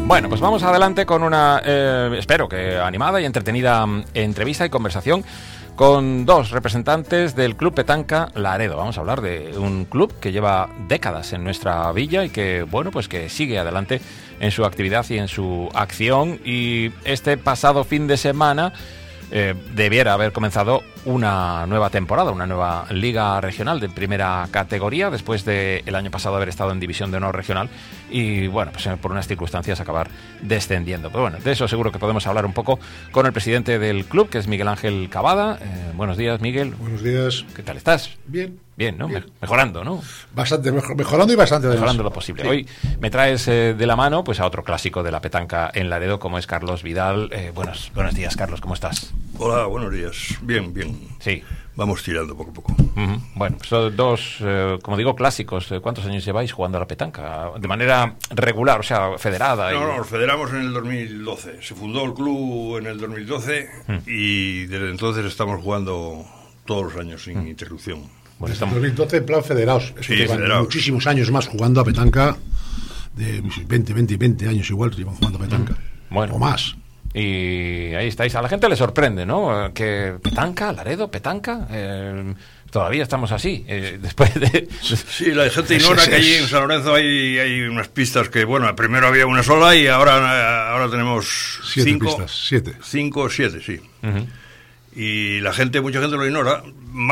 Bueno, pues vamos adelante con una, espero que animada y entretenida entrevista y conversación con dos representantes del Club Petanca Laredo. Vamos a hablar de un club que lleva décadas en nuestra villa y que, bueno, pues que sigue adelante en su actividad y en su acción. Y este pasado fin de semana debiera haber comenzado una nueva temporada, una nueva liga regional de primera categoría, después de el año pasado haber estado en división de honor regional y, bueno, pues por unas circunstancias acabar descendiendo. Pero bueno, de eso seguro que podemos hablar un poco con el presidente del club, que es Miguel Ángel Cavada. Buenos días, Miguel. Buenos días. ¿Qué tal estás? Bien. Bien, ¿no? Bien. Mejorando, ¿no? Bastante, mejorando y bastante. Mejorando lo posible. Sí. Hoy me traes de la mano pues a otro clásico de la petanca en Laredo, como es Carlos Vidal. Buenos días, Carlos, ¿cómo estás? Hola, buenos días. Bien, bien. Sí. Vamos tirando poco a poco. Uh-huh. Bueno, pues son dos, como digo, clásicos. ¿Cuántos años lleváis jugando a la petanca? De manera regular, o sea, federada. No, nos federamos en el 2012. Se fundó el club en el 2012 y desde entonces estamos jugando todos los años sin interrupción. Bueno, estamos... 2012 en plan federados. Sí, federados. Muchísimos años más jugando a petanca. De 20 años igual llevan jugando a petanca. Bueno. O más. Y ahí estáis. A la gente le sorprende, ¿no? Que petanca, Laredo, petanca. Todavía estamos así. Después de... Sí, la gente ignora que allí en San Lorenzo hay unas pistas que, bueno, primero había una sola y ahora tenemos 7 pistas. 7. 5 o 7, sí. Uh-huh. Y mucha gente lo ignora.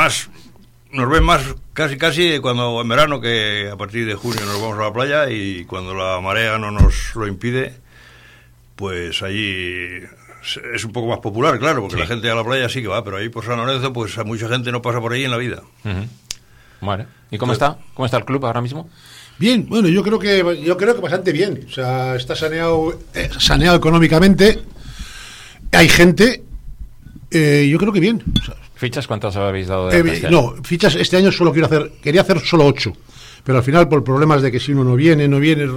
Nos ven más casi cuando en verano, que a partir de junio nos vamos a la playa, y cuando la marea no nos lo impide, pues allí es un poco más popular, claro, porque sí, la gente a la playa sí que va, pero ahí por San Lorenzo pues a mucha gente no pasa por ahí en la vida. Uh-huh. Bueno, ¿y cómo está el club ahora mismo? Bien, bueno, yo creo que bastante bien. O sea, está saneado económicamente. Hay gente, yo creo que bien. O sea, ¿fichas cuántas habéis dado no, fichas este año quería hacer solo 8, pero al final por problemas de que si uno no viene,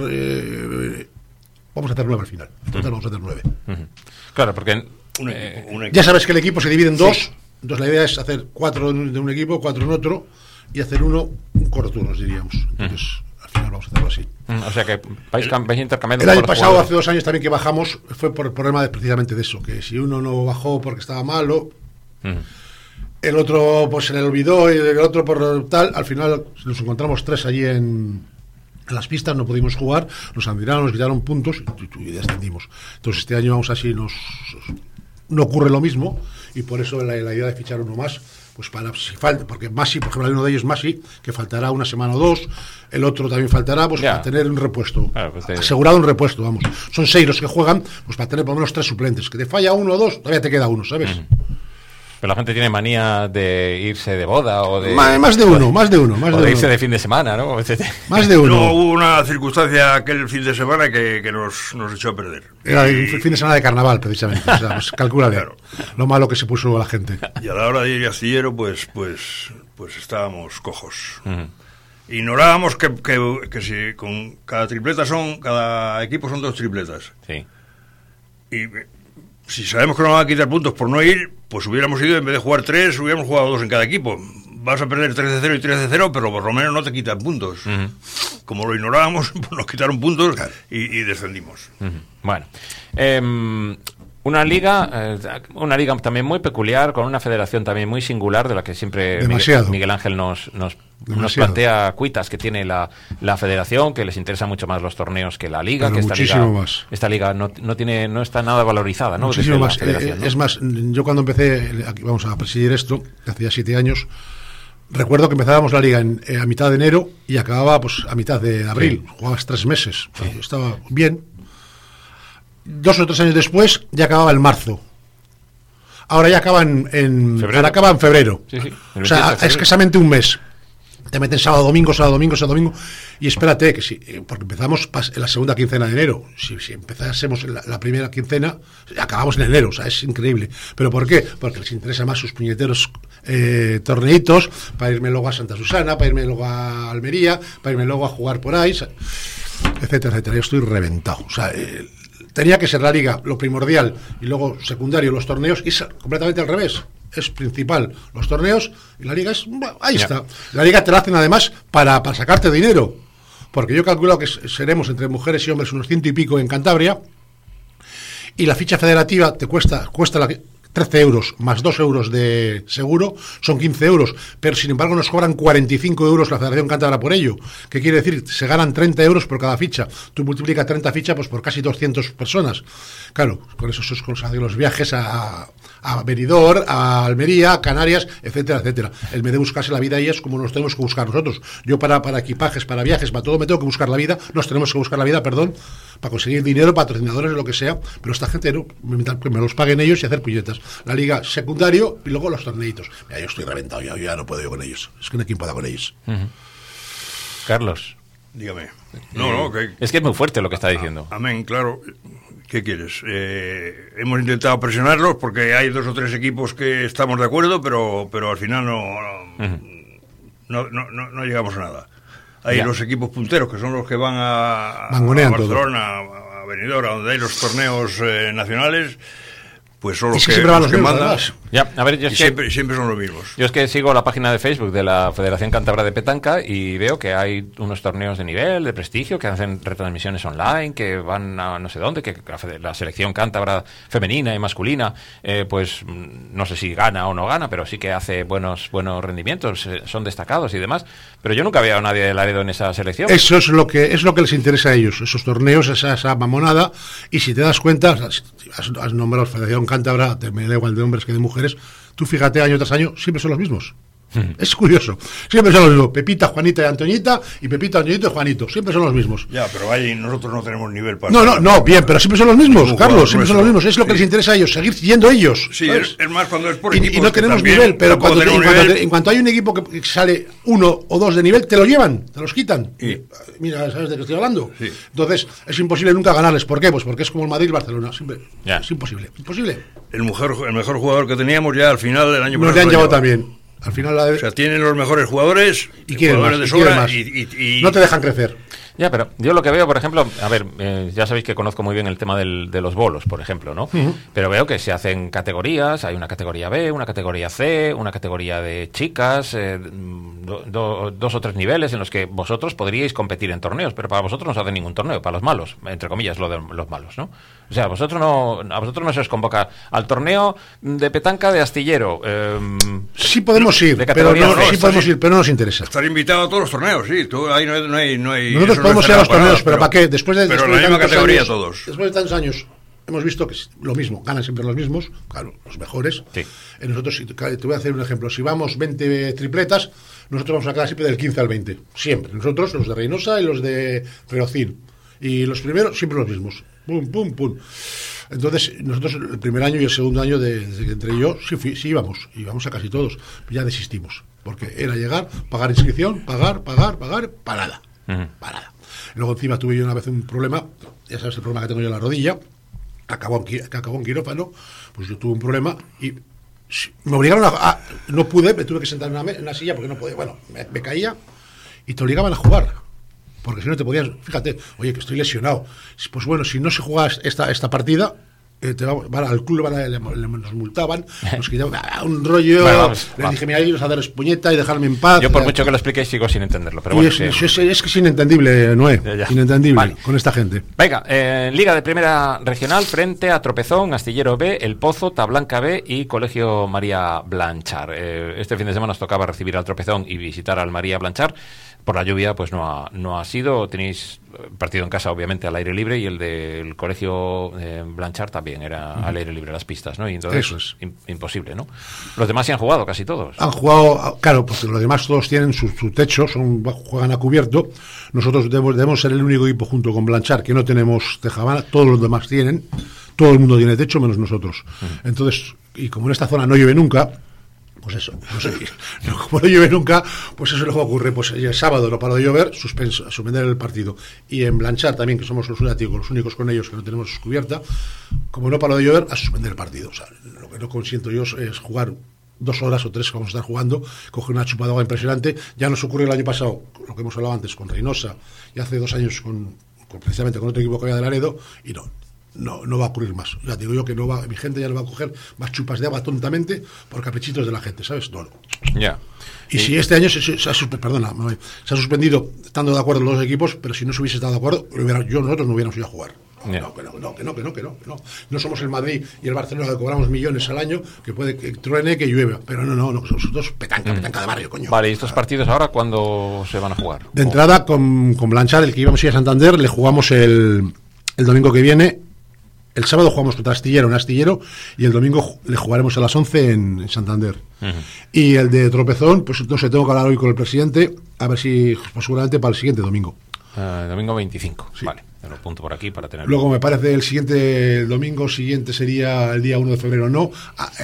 vamos a hacer 9 al final. En total vamos a hacer 9. Uh-huh. Claro, porque ya sabes que el equipo se divide en 2, sí. Entonces la idea es hacer 4 de un equipo, 4 en otro, y hacer un cortoturnos, diríamos. Entonces, al final vamos a hacerlo así. O sea que vais intercambiando. El año pasado, hace 2 años también que bajamos, fue por el problema precisamente de eso, que si uno no bajó porque estaba malo, el otro pues se le olvidó, y el otro por tal, al final nos encontramos 3 allí en las pistas, no pudimos jugar, nos admiraron, nos quitaron puntos y descendimos. Entonces este año vamos así, no ocurre lo mismo, y por eso la idea de fichar uno más, pues para si falta, porque Masi, por ejemplo, uno de ellos Masi, que faltará una semana o 2, el otro también faltará, pues para tener un repuesto, claro, pues asegurado un repuesto, vamos. Son 6 los que juegan, pues para tener por lo menos 3 suplentes, que te falla 1 o 2, todavía te queda uno, ¿sabes? Pero la gente tiene manía de irse de boda o de... Más de uno. De irse de fin de semana, ¿no? Más de uno. No, hubo una circunstancia aquel fin de semana que nos echó a perder. Era el fin de semana de carnaval, precisamente. O sea, pues calcula claro. Lo malo que se puso la gente. Y a la hora de ir a astillero, pues estábamos cojos. Uh-huh. Ignorábamos que si con cada equipo son 2 tripletas. Sí. Y si sabemos que nos van a quitar puntos por no ir, pues hubiéramos ido, en vez de jugar 3, hubiéramos jugado 2 en cada equipo. Vas a perder 3-0 y 3-0, pero por lo menos no te quitan puntos. Uh-huh. Como lo ignorábamos, pues nos quitaron puntos y descendimos. Uh-huh. Bueno, una liga también muy peculiar, con una federación también muy singular, de la que siempre Miguel Ángel nos plantea cuitas que tiene la federación, que les interesa mucho más los torneos que la liga. Pero que esta liga no está nada valorizada, ¿no? Muchísimo más. ¿No? Es más, yo cuando empecé, vamos a presidir esto, hacía 7 años, recuerdo que empezábamos la liga a mitad de enero y acababa pues a mitad de abril. Sí. Jugabas 3 meses. Sí. Estaba bien. 2 o 3 años después ya acababa en marzo. Ahora ya acaba en febrero. Ahora acaba en febrero. Sí. O sea, escasamente un mes. Te meten sábado, domingo, y espérate, que sí, porque empezamos en la segunda quincena de enero. Si empezásemos la primera quincena, acabamos en enero, o sea, es increíble. ¿Pero por qué? Porque les interesa más sus puñeteros torneitos, para irme luego a Santa Susana, para irme luego a Almería, para irme luego a jugar por ahí, etcétera. Yo estoy reventado. O sea, tenía que ser la liga lo primordial y luego secundario los torneos, y es completamente al revés. Es principal los torneos y la liga es... Ahí está. La liga te la hacen además para sacarte dinero. porque yo calculo que seremos entre mujeres y hombres unos 100 y pico en Cantabria, y la ficha federativa te cuesta 13 euros más 2 euros de seguro, son 15 euros, pero sin embargo nos cobran 45 euros la Federación Cántabra por ello. ¿Qué quiere decir? Se ganan 30 euros por cada ficha. Tú multiplicas 30 fichas pues por casi 200 personas. Claro, con eso se hacen los viajes a Benidorm, a Almería, a Canarias, etcétera, etcétera. El me de buscarse la vida ahí es como nos tenemos que buscar nosotros. Yo para equipajes, para viajes, para todo me tengo que buscar la vida, nos tenemos que buscar la vida, perdón, para conseguir dinero, patrocinadores, lo que sea, pero esta gente no, que me los paguen ellos y hacer puñetas. La liga secundario y luego los torneitos. Mira, yo estoy reventado, yo ya no puedo con ellos. Es que no hay quien pueda con ellos. Carlos. Dígame. No, es que es muy fuerte lo que está diciendo. Amén, claro. ¿Qué quieres? Hemos intentado presionarlos porque hay 2 o 3 equipos que estamos de acuerdo, pero al final no llegamos a nada. Hay los equipos punteros, que son los que van a Barcelona, a Benidorm, a donde hay los torneos nacionales, pues son los que mandan. Ya, a ver, yo siempre son los mismos. Yo es que sigo la página de Facebook de la Federación Cántabra de Petanca y veo que hay unos torneos de nivel, de prestigio, que hacen retransmisiones online, que van a no sé dónde, que la selección cántabra femenina y masculina, pues no sé si gana o no gana, pero sí que hace buenos rendimientos, son destacados y demás. Pero yo nunca había a nadie de Laredo en esa selección. Eso es lo que les interesa a ellos, esos torneos, esa mamonada. Y si te das cuenta, has nombrado Federación Cántabra, me da igual de hombres que de mujeres, tú fíjate, año tras año, siempre son los mismos. Es curioso, siempre son los mismos, Pepita, Juanita y Antoñita, y Pepita, Antoñito y Juanito, siempre son los mismos. Ya, pero ahí nosotros no tenemos nivel para... No, bien, pero siempre son los mismos, Carlos, siempre son los mismos, es lo que les interesa a ellos, seguir siguiendo ellos. Sí, es más cuando es por equipos. Y no tenemos nivel, pero en cuanto hay un equipo que sale 1 o 2 de nivel, te lo llevan, te los quitan. Mira, ¿sabes de qué estoy hablando? Sí. Entonces, es imposible nunca ganarles. ¿Por qué? Pues porque es como el Madrid-Barcelona, siempre. Es imposible. El mejor jugador que teníamos ya al final del año pasado. Nos le han llevado también. Al final o sea, tienen los mejores jugadores y quieren jugadores más, de sobra y no te dejan crecer. Ya, pero yo lo que veo, por ejemplo, a ver, ya sabéis que conozco muy bien el tema de los bolos, por ejemplo, ¿no? Pero veo que se hacen categorías, hay una categoría B, una categoría C, una categoría de chicas, 2 o 3 niveles en los que vosotros podríais competir en torneos, pero para vosotros no se hace ningún torneo, para los malos, entre comillas, lo de los malos, ¿no? O sea, a vosotros no se os convoca al torneo de petanca de astillero. Sí podemos ir, pero no nos interesa. Estar invitado a todos los torneos, sí, ahí no hay nosotros podemos ir a los torneos, pero ¿para qué? Después de la misma categoría todos. Después de tantos años hemos visto que es lo mismo, ganan siempre los mismos, claro, los mejores. Sí. Nosotros, te voy a hacer un ejemplo, si vamos 20 tripletas, nosotros vamos a quedar siempre del 15 al 20, siempre. Nosotros, los de Reynosa y los de Reocín. Y los primeros, siempre los mismos. Pum, pum, pum. Entonces, nosotros el primer año y el segundo año desde que entré yo, sí íbamos a casi todos. Ya desistimos, porque era llegar, pagar inscripción, pagar, parada. Parada. Luego encima tuve yo una vez un problema, ya sabes el problema que tengo yo en la rodilla, que acabó en quirófano, pues yo tuve un problema y me obligaron no pude, me tuve que sentar en una silla porque no podía, bueno, me caía y te obligaban a jugar. Porque si no te podías, fíjate, oye, que estoy lesionado. Pues bueno, si no se juega esta partida, al club nos multaban, nos quitaban un rollo. Les dije, mira, iros a daros puñeta y dejarme en paz. Yo, por mucho que lo expliquéis, sigo sin entenderlo. Pero bueno, es que es inentendible, Noé. Inentendible con esta gente. Venga, Liga de Primera Regional, frente a Tropezón, Astillero B, El Pozo, Tablanca B y Colegio María Blanchard. Este fin de semana nos tocaba recibir al Tropezón y visitar al María Blanchard. Por la lluvia, pues no ha sido. Tenéis partido en casa, obviamente, al aire libre, y el del Colegio Blanchard también era al aire libre, las pistas, ¿no? Y entonces eso es imposible, ¿no? Los demás sí han jugado, casi todos. Han jugado, claro, porque los demás todos tienen su techo, juegan a cubierto. Nosotros debemos ser el único equipo junto con Blanchard que no tenemos tejabana, todos los demás tienen. Todo el mundo tiene techo, menos nosotros. Entonces, y como en esta zona no llueve nunca, pues eso, como no llueve nunca, pues eso es lo que ocurre. Pues el sábado no paró de llover, suspender el partido. Y en Blanchard también, que somos los únicos con ellos que no tenemos cubierta, como no paró de llover, a suspender el partido. O sea, lo que no consiento yo es jugar 2 horas o 3 que vamos a estar jugando, coger una chupada de agua impresionante. Ya nos ocurrió el año pasado, lo que hemos hablado antes, con Reynosa, y hace 2 años precisamente con otro equipo que había de Laredo, y no. no va a ocurrir más. Ya digo yo que mi gente ya no va a coger más chupas de agua tontamente por caprichitos de la gente, ¿sabes? No. Ya. Y si este año se ha suspendido, estando de acuerdo los dos equipos, pero si no se hubiese estado de acuerdo, nosotros no hubiéramos ido a jugar. Yeah. No. No somos el Madrid y el Barcelona que cobramos millones al año, que puede que truene, que llueva. Pero no, nosotros petanca de barrio, coño. Vale, ¿y estos partidos ahora cuándo se van a jugar? De entrada, con Blanchard, el que íbamos a ir a Santander, le jugamos el domingo que viene. El sábado jugamos contra Astillero en Astillero y el domingo le jugaremos a las 11 en Santander. Y el de Tropezón, pues no sé, tengo que hablar hoy con el presidente, a ver si, pues seguramente para el siguiente domingo. Domingo 25, sí. Vale, me lo apunto por aquí para tenerlo. Luego me parece el domingo siguiente sería el día 1 de febrero, no,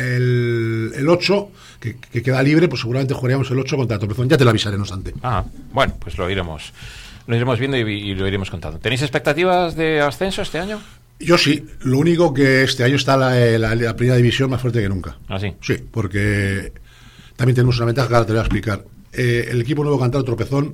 el 8, que queda libre, pues seguramente jugaríamos el 8 contra Tropezón, ya te lo avisaré, no obstante. Bueno, pues lo iremos viendo y lo iremos contando. ¿Tenéis expectativas de ascenso este año? Yo sí, lo único que este año está la primera división más fuerte que nunca. ¿Ah, sí? Sí, porque también tenemos una ventaja que ahora te voy a explicar. El equipo nuevo cantado Tropezón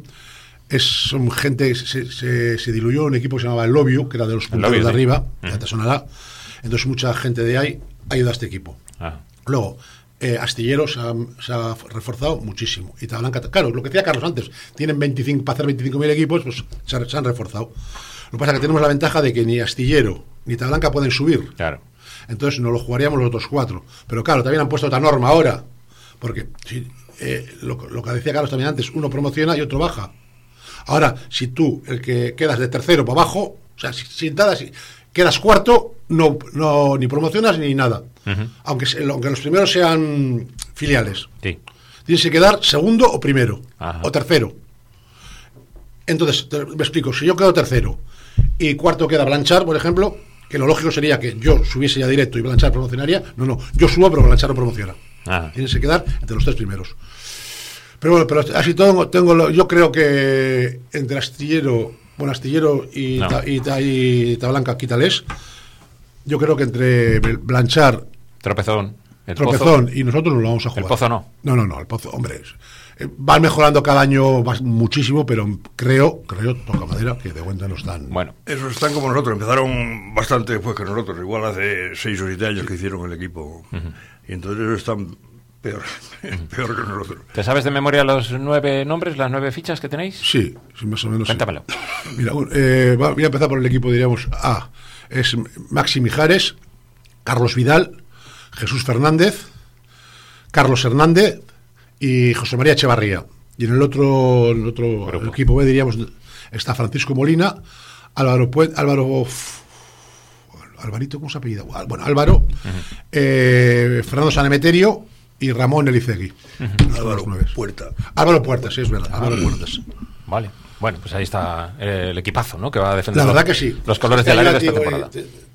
son gente, se diluyó un equipo que se llamaba El Lobio, que era de los punteros de arriba, ya te sonará. Entonces mucha gente de ahí ha ido a este equipo. Luego, Astillero se ha reforzado muchísimo. Y Tablanca, claro, lo que decía Carlos antes, tienen para hacer 25.000 equipos, pues se han reforzado. Lo que pasa es que tenemos la ventaja de que ni Astillero ni Tablanca pueden subir. Claro. Entonces nos lo jugaríamos los otros 4. Pero claro, también han puesto otra norma ahora. Porque lo que decía Carlos también antes, uno promociona y otro baja. Ahora, si tú, el que quedas de tercero para abajo, o sea, si quedas cuarto, no ni promocionas ni nada. Aunque los primeros sean filiales. Sí. Tienes que quedar segundo o primero. Ajá. O tercero. Entonces, me explico, si yo quedo tercero y cuarto queda Blanchard, por ejemplo, que lo lógico sería que yo subiese ya directo y Blanchard promocionaría. No, yo subo, pero Blanchard no promociona. Tienes que quedar entre los 3 primeros. Pero bueno, así todo yo creo que entre Astillero y Tablanca, quítales. Yo creo que entre Blanchard, Tropezón y nosotros nos lo vamos a jugar. El Pozo no. No, el Pozo, hombre, van mejorando cada año muchísimo, pero creo, toca madera, que de cuenta no están. Bueno, esos están como nosotros, empezaron bastante después que nosotros, igual hace 6 o 7 años que hicieron el equipo. Y entonces ellos están peor que nosotros. ¿Te sabes de memoria los 9 nombres, las 9 fichas que tenéis? Sí, más o menos. Cuéntamelo. Sí. Mira, voy a empezar por el equipo, diríamos. Es Maxi Mijares, Carlos Vidal, Jesús Fernández, Carlos Hernández y José María Echevarría. Y en el otro equipo B, diríamos, está Francisco Molina, Alvarito, ¿cómo se apellida? Bueno, Álvaro, Fernando Sanemeterio y Ramón Elicegui. Álvaro Puerta, sí, es verdad. Álvaro Puertas. Vale. Bueno, pues ahí está el equipazo, ¿no? Que va a defender la verdad que sí. Los colores de la Liga de esta temporada.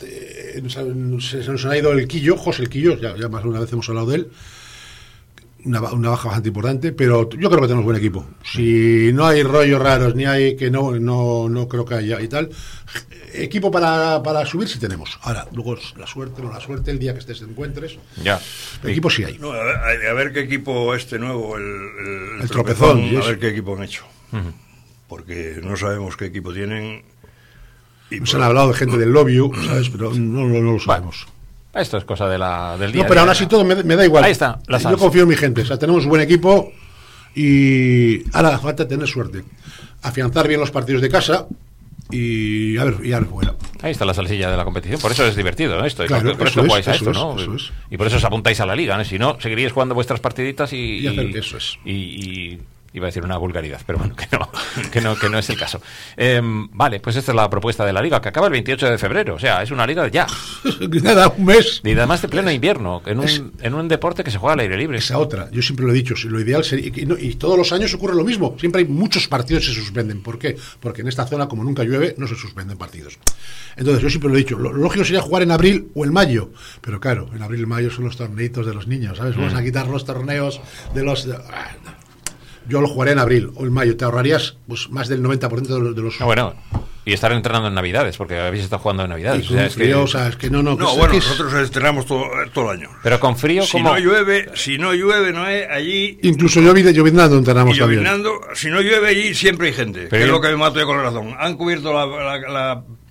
Se nos ha ido el Quillo, José el Quillo, ya más de una vez hemos hablado de él. Una baja bastante importante, pero yo creo que tenemos buen equipo. Si no hay rollos raros, ni hay que no creo que haya y tal. Equipo para subir sí tenemos. Ahora, luego la suerte, el día que te encuentres. Ya. Equipo sí hay. No, a ver qué equipo nuevo, el Tropezón. A ver qué equipo han hecho. Porque no sabemos qué equipo tienen. Nos han hablado de gente del Lobio, ¿sabes? Pero no lo sabemos. Esto es cosa del día. No, pero aún así todo me da igual. Ahí está. Yo confío en mi gente. O sea, tenemos buen equipo y ahora falta tener suerte. Afianzar bien los partidos de casa y a ver fuera. Ahí está la salsilla de la competición. Por eso es divertido, ¿no? Esto. Claro, por eso jugáis a esto, eso ¿no? Es. Y por eso os apuntáis a la liga, ¿no? Si no, seguiríais jugando vuestras partiditas y hacer que eso es. Y iba a decir una vulgaridad, pero bueno, que no es el caso. Vale, pues esta es la propuesta de la Liga, que acaba el 28 de febrero. O sea, es una Liga de ya. Nada, un mes. Y además de pleno invierno, en un deporte que se juega al aire libre. Esa otra, yo siempre lo he dicho, lo ideal sería... Y todos los años ocurre lo mismo. Siempre hay muchos partidos que se suspenden. ¿Por qué? Porque en esta zona, como nunca llueve, no se suspenden partidos. Entonces, yo siempre lo he dicho, lo lógico sería jugar en abril o en mayo. Pero claro, en abril y mayo son los torneitos de los niños, ¿sabes? Vamos a quitar los torneos de los... Yo lo jugaré en abril o en mayo. Te ahorrarías pues más del 90% de los... Bueno, y estar entrenando en Navidades, porque habéis estado jugando en Navidades. Y con frío, es que no... Nosotros entrenamos todo el año. Pero con frío, si no llueve, no es allí... Incluso lloviznando entrenamos también. Si no llueve allí, siempre hay gente. Pero es lo que me mato yo con la razón. Han cubierto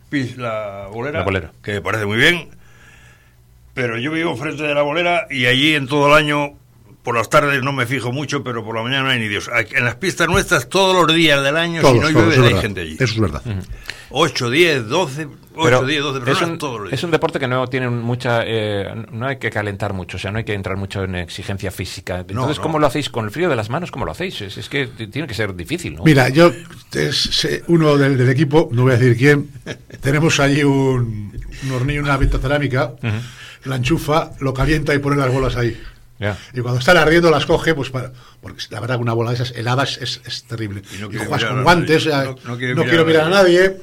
la bolera, La bolera. que me parece muy bien, pero yo vivo enfrente de la bolera y allí en todo el año, por las tardes no me fijo mucho, pero por la mañana no hay ni Dios. En las pistas nuestras todos los días del año, si no llueve, hay gente allí. Eso es verdad. 8, 10, 12 personas todos los días. Es un deporte que no tiene mucha... no hay que calentar mucho, o sea, no hay que entrar mucho en exigencia física. Entonces, ¿cómo lo hacéis? ¿Con el frío de las manos, cómo lo hacéis? Es que tiene que ser difícil, ¿no? Mira, yo, uno del equipo, no voy a decir quién, tenemos allí un hornillo, una cerámica, la enchufa, lo calienta y pone las bolas ahí. Yeah. Y cuando están ardiendo las coge, pues porque la verdad que una bola de esas heladas es terrible. Y juegas con guantes, no quiero mirar a nadie.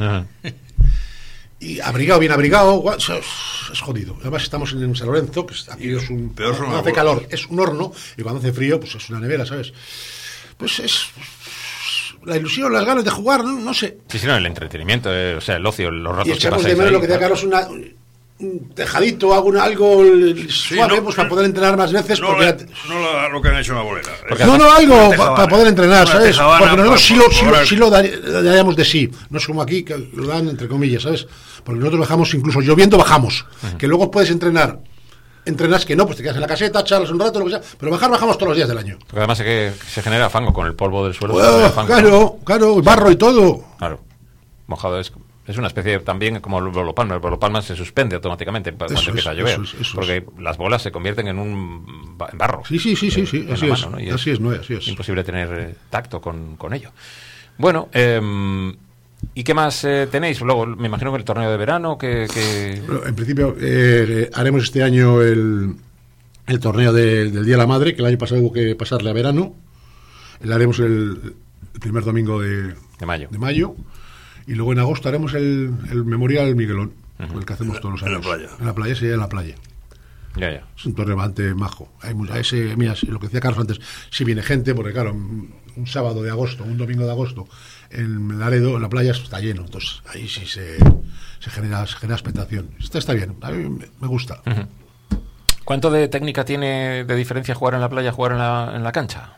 Y abrigado, bien abrigado, es jodido. Además estamos en San Lorenzo, que aquí es cuando hace calor es un horno, y cuando hace frío, pues es una nevera, ¿sabes? Pues es la ilusión, las ganas de jugar, no sé. Sí, no, el entretenimiento, o sea, el ocio, los ratos y que echamos pasáis de menos ahí, lo que decía Carlos, un tejadito, algo suave, pues para poder entrenar más veces. No lo que han hecho en la bolera. Algo para poder entrenar, ¿sabes? Porque nosotros sí lo daríamos de sí. No es como aquí, que lo dan entre comillas, ¿sabes? Porque nosotros bajamos, incluso lloviendo bajamos. Que luego puedes entrenar. Entrenas que no, pues te quedas en la caseta, charlas un rato, lo que sea. Pero bajamos todos los días del año. Porque además es que se genera fango con el polvo del suelo. Claro, barro y todo. Claro, mojado es una especie también como el bolopalma. El bolopalma se suspende automáticamente cuando empieza a llover. Porque las bolas se convierten en barro. Sí. Así es. Imposible tener tacto con ello. Bueno, ¿y qué más tenéis? Luego, me imagino que el torneo de verano, Bueno, en principio, haremos este año el torneo del Día de la Madre, que el año pasado hubo que pasarle a verano. Le haremos el primer domingo de mayo. Y luego en agosto haremos el Memorial Miguelón, el que hacemos todos los años. En la playa, sí, en la playa. Ya. Es un torneo bastante majo. Mira, lo que decía Carlos antes, si viene gente, porque claro, un sábado de agosto, un domingo de agosto, en Laredo, en la playa está lleno. Entonces ahí sí se genera expectación. Está bien, a mí me gusta. ¿Cuánto de técnica tiene de diferencia jugar en la playa, jugar en la cancha?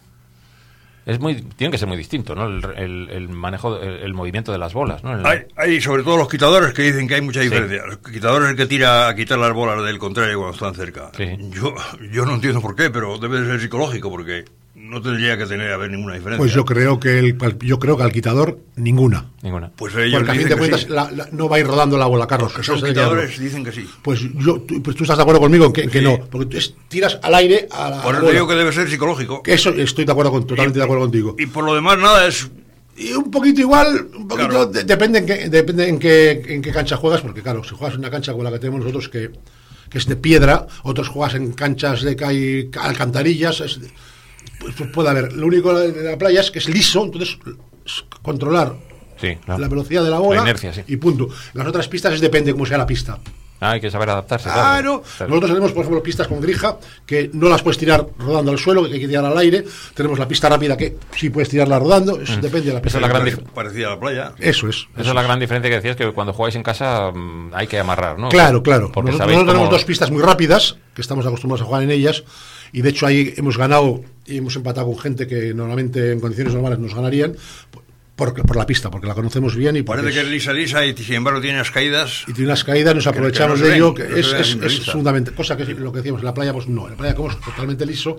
Tiene que ser muy distinto, ¿no? El manejo, el movimiento de las bolas, ¿no? Hay sobre todo los quitadores que dicen que hay mucha diferencia. Sí. Los quitadores el que tira a quitar las bolas del contrario cuando están cerca. Sí. Yo no entiendo por qué, pero debe de ser psicológico, porque no tendría que haber ninguna diferencia. Pues yo creo que al quitador ninguna. Pues porque a fin de cuentas no va a ir rodando la bola, Carlos. Que son quitadores dicen que sí. Pues tú estás de acuerdo conmigo en que no, porque tú tiras al aire a la Por eso digo que debe ser psicológico. Eso estoy totalmente de acuerdo contigo. Y por lo demás nada es... Y un poquito igual, claro. Depende en qué cancha juegas, porque claro, si juegas en una cancha como la que tenemos nosotros, que es de piedra, otros juegas en canchas de que hay alcantarillas, pues puede haber. Lo único de la playa es que es liso, entonces controlar la velocidad de la bola, la inercia, y punto. Las otras pistas depende cómo sea la pista. Hay que saber adaptarse. Claro. Nosotros tenemos, por ejemplo, pistas con grija que no las puedes tirar rodando al suelo, que hay que tirar al aire. Tenemos la pista rápida que sí puedes tirarla rodando. Depende de la pista. Esa es la parecida a la playa. Eso es la gran diferencia que decías, que cuando jugáis en casa hay que amarrar, ¿no? Claro. Porque nosotros tenemos dos pistas muy rápidas, que estamos acostumbrados a jugar en ellas. Y de hecho ahí hemos ganado y hemos empatado con gente que normalmente en condiciones normales nos ganarían. Por la pista, porque la conocemos bien y parece que es lisa y sin embargo tiene unas caídas. Y tiene unas caídas, nos aprovechamos de ello, que es fundamental. Cosa que lo que decíamos en la playa, pues no. En la playa, como es totalmente liso,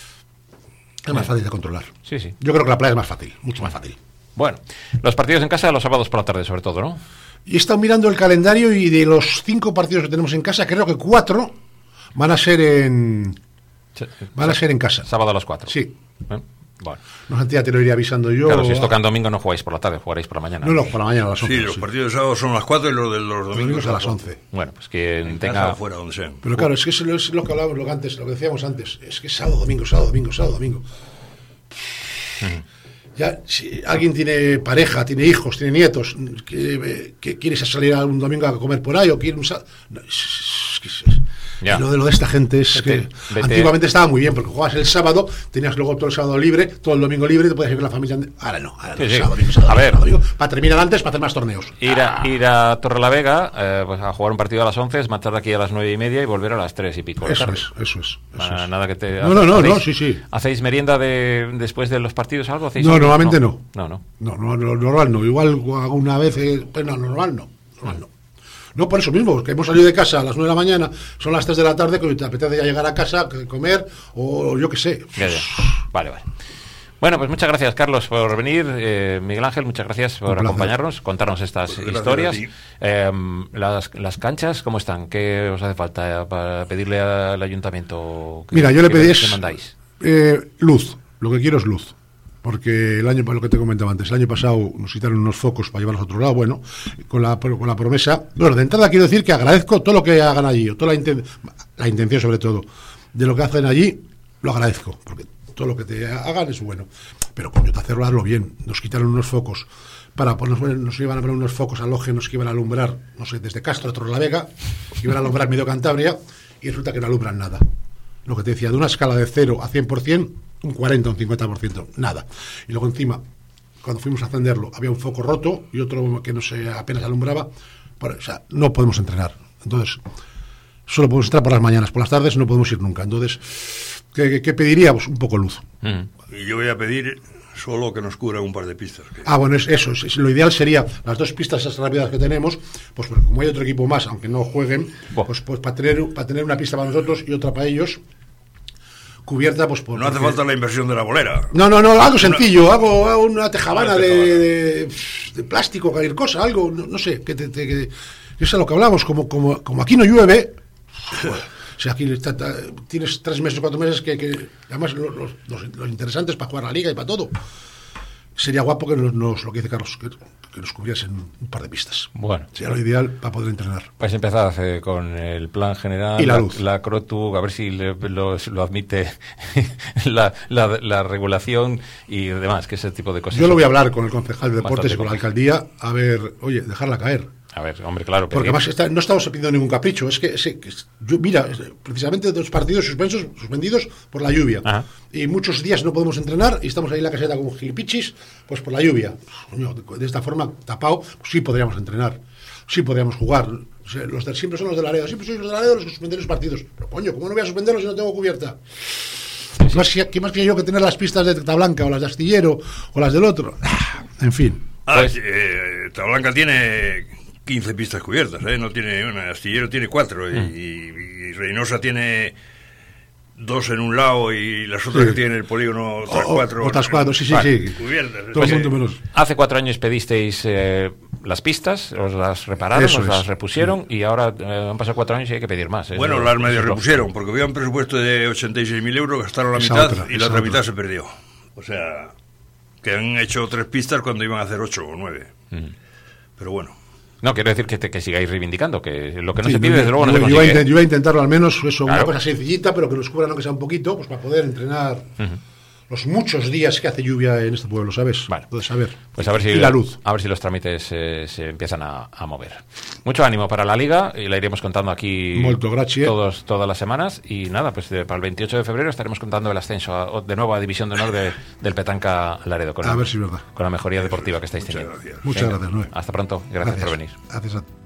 es más fácil de controlar. Sí. Yo creo que la playa es más fácil, mucho más fácil. Bueno, los partidos en casa los sábados por la tarde, sobre todo, ¿no? Y he estado mirando el calendario y de los 5 partidos que tenemos en casa, creo que 4 van a ser en casa. Sábado a las 4. Sí. Bueno. No sé, ya te lo iré avisando yo. Claro, si os tocan domingo no jugáis por la tarde, jugaréis por la mañana. No, por la mañana a las 11. Sí, los partidos de sábado son a las 4 y los de los domingos a las 11. Bueno, pues quien en tenga... casa, fuera, donde sea. Pero claro, es que es lo que hablábamos lo que decíamos antes. Es que es sábado, domingo. Ya, si alguien tiene pareja, tiene hijos, tiene nietos, que quieres salir un domingo a comer por ahí o quiere un sábado... Ya. Y lo de esta gente es que antiguamente estaba muy bien, porque jugabas el sábado, tenías luego todo el sábado libre, todo el domingo libre, te podías ir con la familia. Ahora no, sí. Sábado, domingo, para terminar antes, para hacer más torneos. Ir a Torrelavega pues a jugar un partido a las 11, matar aquí a las 9:30 y volver a las 3 y pico. Eso es. Nada que te... No, sí. ¿Hacéis merienda después de los partidos algo? ¿Hacéis no, algo? normalmente no. No. No, normal no. Igual alguna vez, pero no, normal no. No, por eso mismo, porque hemos salido de casa a las 9 de la mañana, son las 3 de la tarde, que te apetece ya llegar a casa, comer, o yo qué sé. Ya. Vale. Bueno, pues muchas gracias, Carlos, por venir. Miguel Ángel, muchas gracias por acompañarnos, contarnos estas historias. Las canchas, ¿cómo están? ¿Qué os hace falta para pedirle al ayuntamiento? Mira, yo le pedí ¿qué mandáis? Luz. Lo que quiero es luz. Porque lo que te comentaba antes, el año pasado nos quitaron unos focos para llevarlos a otro lado. Bueno, con la promesa. Bueno, de entrada quiero decir que agradezco todo lo que hagan allí, o toda la intención sobre todo de lo que hacen allí, lo agradezco. Porque todo lo que te hagan es bueno, pero coño, te hacerlo bien. Nos quitaron unos focos nos iban a poner unos focos halógenos que iban a alumbrar, no sé, desde Castro a Torrelavega, que iban a alumbrar medio Cantabria, y resulta que no alumbran nada. Lo que te decía, de una escala de 0 a 100%, un 40 o un 50%, nada. Y luego encima, cuando fuimos a encenderlo, había un foco roto y otro que no sé, apenas alumbraba. O sea, no podemos entrenar. Entonces, solo podemos entrar por las mañanas, por las tardes no podemos ir nunca. Entonces, ¿qué pediríamos? Un poco luz. Y yo voy a pedir solo que nos cubra un par de pistas. Bueno, lo ideal sería las 2 pistas esas rápidas que tenemos, pues porque como hay otro equipo más, aunque no jueguen, pues para tener una pista para nosotros y otra para ellos, cubierta, pues por... No hace falta la inversión de la bolera. No, algo sencillo, hago una tejabana de plástico, cualquier cosa, algo, no sé, que eso es a lo que hablamos, como aquí no llueve... O sea, aquí tienes 3 meses, 4 meses que además los interesantes para jugar la liga y para todo. Sería guapo que lo que dice Carlos, que nos cubriesen un par de pistas. Bueno, sería lo ideal para poder entrenar. Vais a empezar con el plan general y la luz. La Crotu, a ver si lo admite la regulación y demás, que ese tipo de cosas. Yo lo voy a hablar con el concejal de deportes y con la alcaldía, a ver, oye, dejarla caer. A ver, hombre, claro. Porque además no estamos pidiendo ningún capricho. Es que mira, precisamente 2 partidos suspendidos por la lluvia. Ajá. Y muchos días no podemos entrenar y estamos ahí en la caseta como gilipichis, pues por la lluvia. Coño, de esta forma, tapado, pues sí podríamos entrenar, sí podríamos jugar. O sea, siempre son los de Laredo, siempre son los de Laredo los que suspenden los partidos. Pero coño, ¿cómo no voy a suspenderlos si no tengo cubierta? Sí. ¿Qué más que yo que tener las pistas de Tablanca o las de Astillero o las del otro? En fin. Pues, Tablanca tiene 15 pistas cubiertas, no tiene una. Astillero tiene 4 y Reynosa tiene 2 en un lado y las otras que tiene el polígono otras 4 sí cubiertas. Todo el mundo menos. Hace 4 años pedisteis las pistas, os las repararon, os las repusieron y ahora han pasado 4 años y hay que pedir más. Bueno, las medio repusieron porque había un presupuesto de 86.000 euros, gastaron la mitad y la otra mitad se perdió. O sea, que han hecho 3 pistas cuando iban a hacer 8 o 9. Pero bueno. No, quiero decir que sigáis reivindicando, que lo que no se pide, desde luego, no se consigue. Yo voy a intentarlo al menos, eso, claro. Una cosa sencillita, pero que nos cubran aunque sea un poquito, pues para poder entrenar los muchos días que hace lluvia en este pueblo, ¿sabes? Vale. Entonces, a ver. Pues a ver si y la luz. A ver si los trámites se empiezan a mover. Mucho ánimo para la Liga, y la iremos contando aquí todas las semanas. Y nada, pues para el 28 de febrero estaremos contando el ascenso de nuevo a División de Honor del Petanca Laredo. A ver si es verdad. Con la mejoría deportiva que estáis teniendo. Muchas gracias, Noé. Hasta pronto, gracias por venir. Gracias a ti.